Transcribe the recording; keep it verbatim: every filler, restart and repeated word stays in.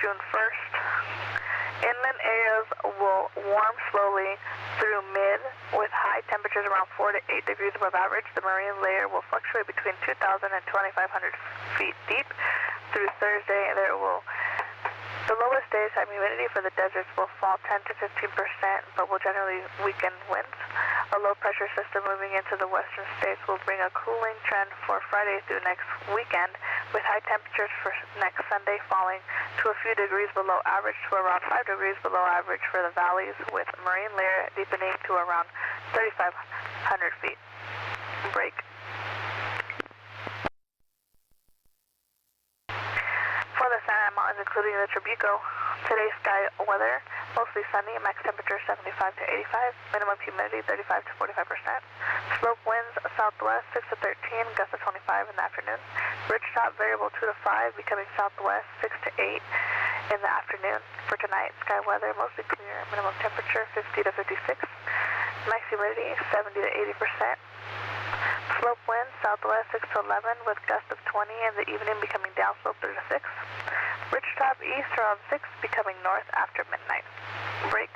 June first. Inland areas will warm slowly through mid with high temperatures around four to eight degrees above average. The marine layer will fluctuate between two thousand and twenty-five hundred feet deep. Through Thursday, there will the lowest daytime humidity for the deserts will fall ten to fifteen percent, but will generally weaken winds. A low pressure system moving into the western states will bring a cooling trend for Friday through next weekend, with high temperatures for next Sunday falling to a few degrees below average to around five degrees below average for the valleys, with marine layer deepening to around thirty-five hundred feet. Break. For the Santa Ana Mountains, including the Trabuco, today's sky weather, mostly sunny, max temperature seventy-five to eighty-five, minimum humidity thirty-five to forty-five percent. Slope winds southwest six to thirteen, gusts of twenty-five in the afternoon. Ridgetop variable two to five, becoming southwest six to eight in the afternoon. For tonight, sky weather, mostly clear, minimum temperature fifty to fifty-six, max humidity seventy to eighty percent. Slope wind southwest six to eleven with gusts of twenty in the evening, becoming downslope three to six. Ridgetop east around six, becoming north after midnight. Break.